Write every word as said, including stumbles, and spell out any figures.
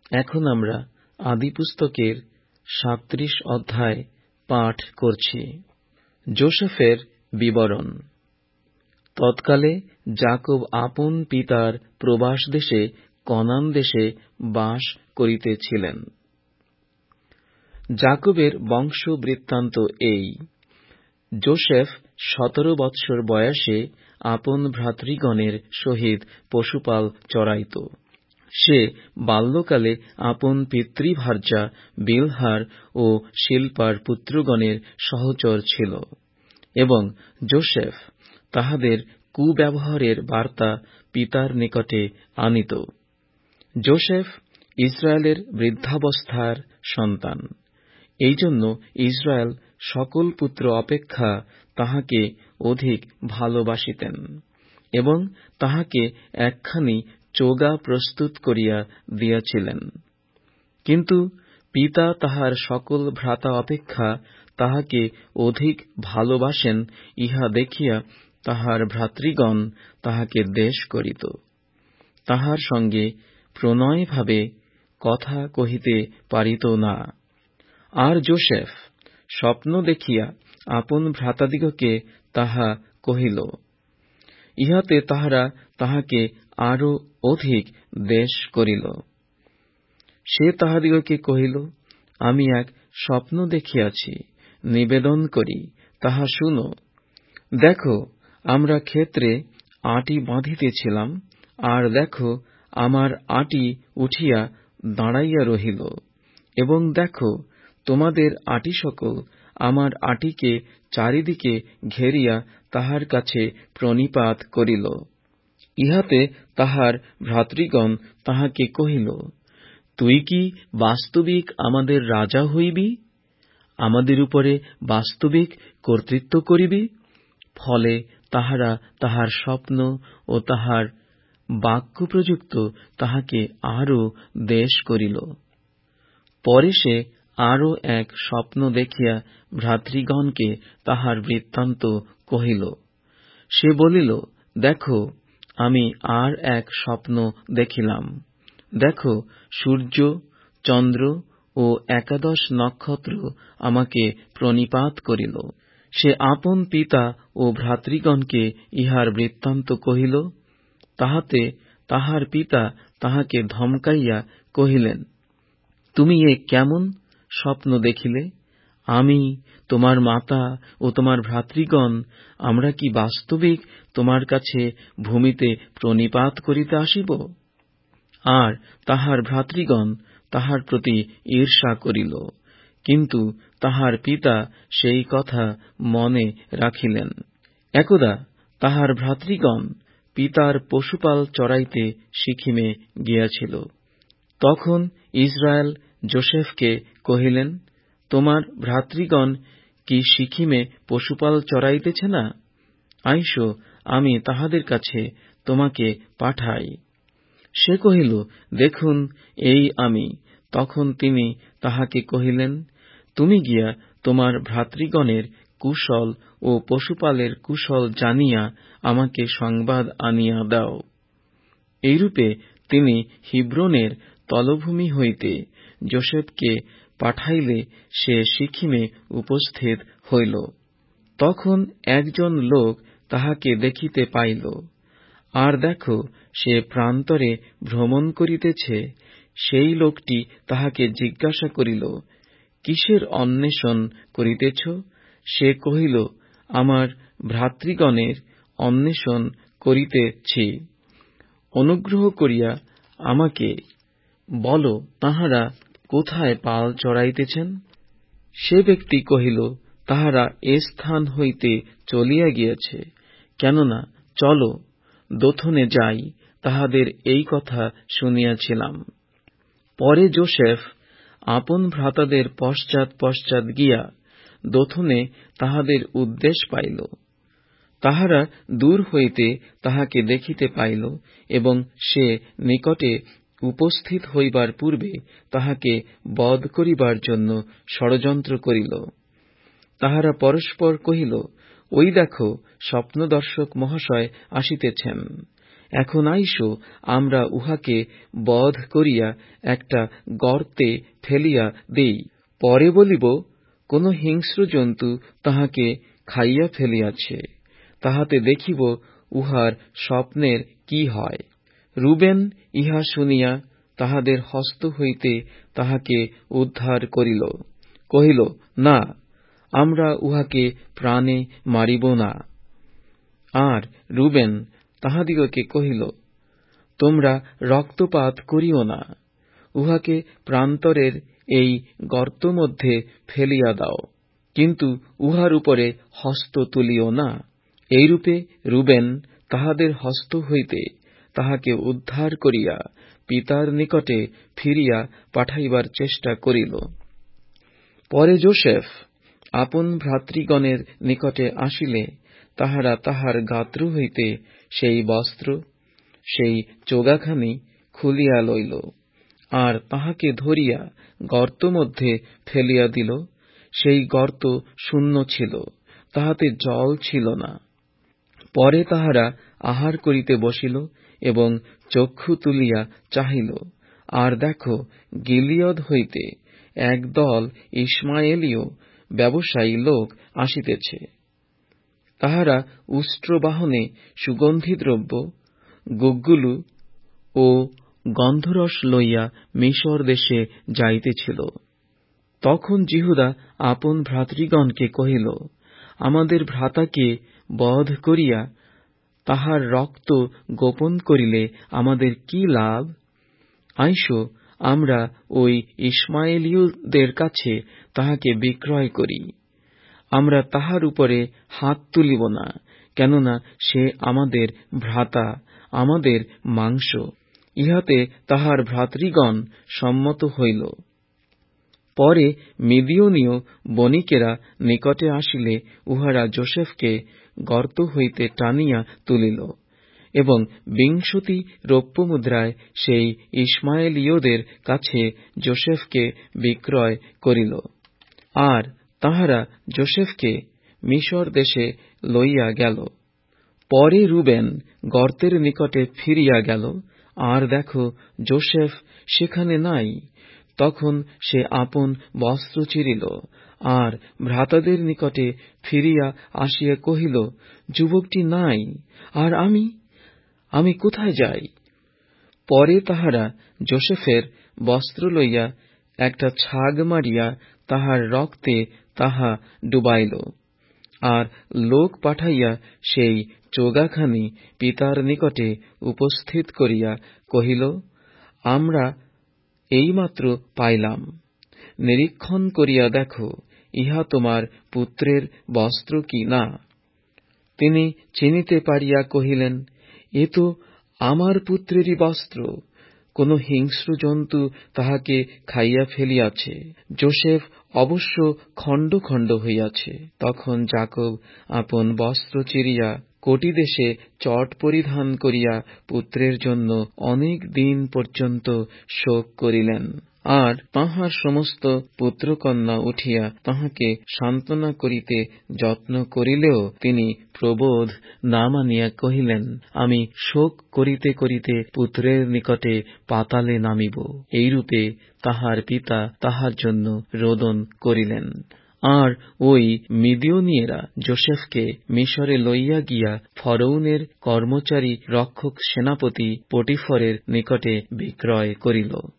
এখন আমরা আদিপুস্তকের সাঁত্রিশ অধ্যায় পাঠ করছি। যোসেফের বিবরণ। তৎকালে যাকব আপন পিতার প্রবাস দেশে কনান দেশে বাস করিতেছিলেন। যাকবের বংশ বৃত্তান্ত এই। যোসেফ সতেরো বৎসর বয়সে আপন ভ্রাতৃগণের সহিত পশুপাল চরাইত। সে বাল্যকালে আপন পিতৃভার্যা বিলহার ও শিল্পার পুত্রগণের সহচর ছিল, এবং যোসেফ তাহাদের কুব্যবহারের বার্তা পিতার নিকটে আনিত। যোসেফ ইসরায়েলের বৃদ্ধাবস্থার সন্তান, এই জন্য ইসরায়েল সকল পুত্র অপেক্ষা তাহাকে অধিক ভালোবাসিতেন, এবং তাহাকে একখানি চোগা প্রস্তুত করিয়া দিয়াছিলেন। কিন্তু পিতা তাহার সকল ভ্রাতা অপেক্ষা তাহাকে অধিক ভালোবাসেন, ইহা দেখিয়া তাহার ভ্রাতৃগণ তাহাকে দ্বেষ করিত। তাহার সঙ্গে প্রণয়ভাবে কথা কহিতে পারিত না। আর যোসেফ স্বপ্ন দেখিয়া আপন ভ্রাতাদিগকে তাহা কহিল। ইহাতে তাহারা তাহাকে আরো অধিক দ্বেষ করিল। সে তাহাদিগকে কহিল, আমি এক স্বপ্ন দেখিয়াছি, নিবেদন করি, তাহা শুনো। দেখো, আমরা ক্ষেত্রে আঁটি বাঁধিতেছিলাম, আর দেখো, আমার আঁটি উঠিয়া দাঁড়াইয়া রহিল, এবং দেখো, তোমাদের আঁটি সকল আমার আঁটিকে চারিদিকে ঘেরিয়া তাহার কাছে প্রণিপাত করিল। ইহাতে তাহার ভ্রাতৃগণ তাহাকে কহিল, তুই কি বাস্তবিক আমাদের রাজা হইবি? আমাদের উপরে বাস্তবিক কর্তৃত্ব করিবি? ফলে তাহারা তাহার স্বপ্ন ও তাহার বাক্য প্রযুক্ত তাহাকে আরো দ্বেষ করিল। পরে সে আরো এক স্বপ্ন দেখিয়া ভ্রাতৃগণকে তাহার বৃত্তান্ত কহিল। সে বলিল, দেখো, আমি আর এক স্বপ্ন দেখিলাম। দেখো, সূর্য, চন্দ্র ও একাদশ নক্ষত্র আমাকে প্রণিপাত করিল। সে আপন পিতা ও ভ্রাতৃগণকে ইহার বৃত্তান্ত কহিল। তাহাতে তাহার পিতা তাহাকে ধমকাইয়া কহিলেন, তুমি এ কেমন স্বপ্ন দেখিলে? আমি, তোমার মাতা ও তোমার ভ্রাতৃগণ, আমরা কি বাস্তবিক তোমার কাছে ভূমিতে প্রণিপাত করিতে আসিব? আর তাহার ভ্রাতৃগণ তাহার প্রতি ঈর্ষা করিল, কিন্তু তাহার পিতা সেই কথা মনে রাখিলেন। একদা তাহার ভ্রাতৃগণ পিতার পশুপাল চরাইতে সিকিমে গিয়াছিল। তখন ইসরায়েল যোসেফকে কহিলেন, তোমার ভ্রাতৃগণ কি সিকিমে পশুপাল চরাইতেছে না? আইসো, আমি তাহাদের কাছে তোমাকে পাঠাই। সে কহিল, দেখুন, এই আমি। তখন তিনি তাহাকে কহিলেন, তুমি গিয়া তোমার ভ্রাতৃগণের কুশল ও পশুপালের কুশল জানিয়া আমাকে সংবাদ আনিয়া দাও। এইরূপে তিনি হিব্রোনের তলভূমি হইতে যোসেফকে পাঠাইলে সে সিকিমে উপস্থিত হইল। তখন একজন লোক তাহাকে দেখিতে পাইল। আর দেখো, সে প্রান্তরে ভ্রমণ করিতেছে। সেই লোকটি তাহাকে জিজ্ঞাসা করিল, কিসের অন্বেষণ করিতেছ? সে কহিল, আমার ভ্রাতৃগণের অন্বেষণ করিতেছি। অনুগ্রহ করিয়া আমাকে বল, তাহারা কোথায় পাল চড়াইতেছেন? সে ব্যক্তি কহিল, তাহারা এ স্থান হইতে চলিয়া গিয়াছে। কেননা, চলো, দোথনে যাই, তাহাদের এই কথা শুনিয়াছিলাম। পরে যোসেফ আপন ভ্রাতাদের পশ্চাৎ পশ্চাৎ গিয়া দোথনে তাহাদের উদ্দেশ পাইল। তাহারা দূর হইতে তাহাকে দেখিতে পাইল, এবং সে নিকটে উপস্থিত হইবার পূর্বে তাহাকে বধ করিবার জন্য ষড়যন্ত্র করিল। তাহারা পরস্পর কহিল, ওই দেখো, স্বপ্নদর্শক মহাশয় আসিতেছেন। এখন আইসো, আমরা উহাকে বধ করিয়া একটা গর্তে ফেলিয়া দেই। পরে বলিব, কোন হিংস্র জন্তু তাহাকে খাইয়া ফেলিয়াছে, তাহাতে দেখিব উহার স্বপ্নের কি হয়। রুবেন ইহা শুনিয়া তাহাদের হস্ত হইতে তাহাকে উদ্ধার করিল, কহিল, না, আমরা উহাকে প্রাণে মারিব না। আর রুবেন তাহাদিগকে কহিল, তোমরা রক্তপাত করিও না, উহাকে প্রান্তরের এই গর্ত মধ্যে ফেলিয়া দাও, কিন্তু উহার উপরে হস্ত তুলিও না। এইরূপে রুবেন তাহাদের হস্ত হইতে তাহাকে উদ্ধার করিয়া পিতার নিকটে ফিরিয়া পাঠাইবার চেষ্টা করিল। পরে যোসেফ আপন ভ্রাতৃগণের নিকটে আসিলে তাহারা তাহার গাত্র হইতে সেই বস্ত্র, সেই চোগাখানি খুলিয়া লইল, আর তাহাকে ধরিয়া গর্ত মধ্যে ফেলিয়া দিল। সেই গর্ত শূন্য ছিল, তাহাতে জল ছিল না। পরে তাহারা আহার করিতে বসিল এবং চক্ষু তুলিয়া চাহিল, আর দেখো, গিলিয়দ হইতে এক দল ইশমায়েলীয় ব্যবসায়ী লোক আসিতেছে। তাহারা উষ্ট্রবাহনে সুগন্ধিদ্রব্য, গুগ্গুলু ও গন্ধরস লইয়া মিশর দেশে যাইতেছিল। তখন যিহুদা আপন ভ্রাতৃগণকে কহিল, আমাদের ভ্রাতাকে বধ করিয়া তাহার রক্ত গোপন করিলে আমাদের কি লাভ? আইসো, আমরা ওই ইশমায়েলীয়দের কাছে তাহাকে বিক্রয় করি। আমরা তাহার উপরে হাত তুলিব না, কেননা সে আমাদের ভ্রাতা, আমাদের মাংস। ইহাতে তাহার ভ্রাতৃগণ সম্মত হইল। পরে মিদিয়নীয় বণিকেরা নিকটে আসিলে উহারা যোসেফকে গর্ত হইতে টানিয়া তুলিল এবং বিংশতি রৌপ্য মুদ্রায় সেই ইশমায়েলীয়দের কাছে যোসেফকে বিক্রয় করিল। আর তাহারা যোসেফকে মিশর দেশে লইয়া গেল। পরে রুবেন গর্তের নিকটে ফিরিয়া গেল, আর দেখো, যোসেফ সেখানে নাই। তখন সে আপন বস্ত্র চিরিল, আর ভ্রাতাদের নিকটে ফিরিয়া আসিয়া কহিল, যুবকটি নাই, আর আমি আমি কোথায় যাই? পরে তাহারা যোসেফের বস্ত্র লইয়া একটা ছাগ মারিয়া তাহার রক্তে তাহা ডুবাইল, আর লোক পাঠাইয়া সেই চোগাখানি পিতার নিকটে উপস্থিত করিয়া কহিল, আমরা এইমাত্র পাইলাম, নিরীক্ষণ করিয়া দেখো, ইহা তোমার পুত্রের বস্ত্র কি না? তিনি চিনিতে পারিয়া কহিলেন, এ তো আমার পুত্রেরই বস্ত্র, কোন হিংস্র জন্তু তাহাকে খাইয়া ফেলিয়াছে। যোসেফ অবশ্য খণ্ড খণ্ড হইয়াছে। তখন যাকব আপন বস্ত্র চিরিয়া কটিদেশে চট পরিধান করিয়া পুত্রের জন্য অনেক দিন পর্যন্ত শোক করিলেন। আর তাঁহার সমস্ত পুত্রকন্যা উঠিয়া তাঁহাকে সান্ত্বনা করিতে যত্ন করিলেও তিনি প্রবোধ না মানিয়া কহিলেন, আমি শোক করিতে করিতে পুত্রের নিকটে পাতালে নামিব। এইরূপে তাহার পিতা তাহার জন্য রোদন করিলেন। আর ওই মিদিয়নীয়েরা যোসেফকে মিশরে লইয়া গিয়া ফরৌনের কর্মচারী রক্ষক সেনাপতি পটিফরের নিকটে বিক্রয় করিল।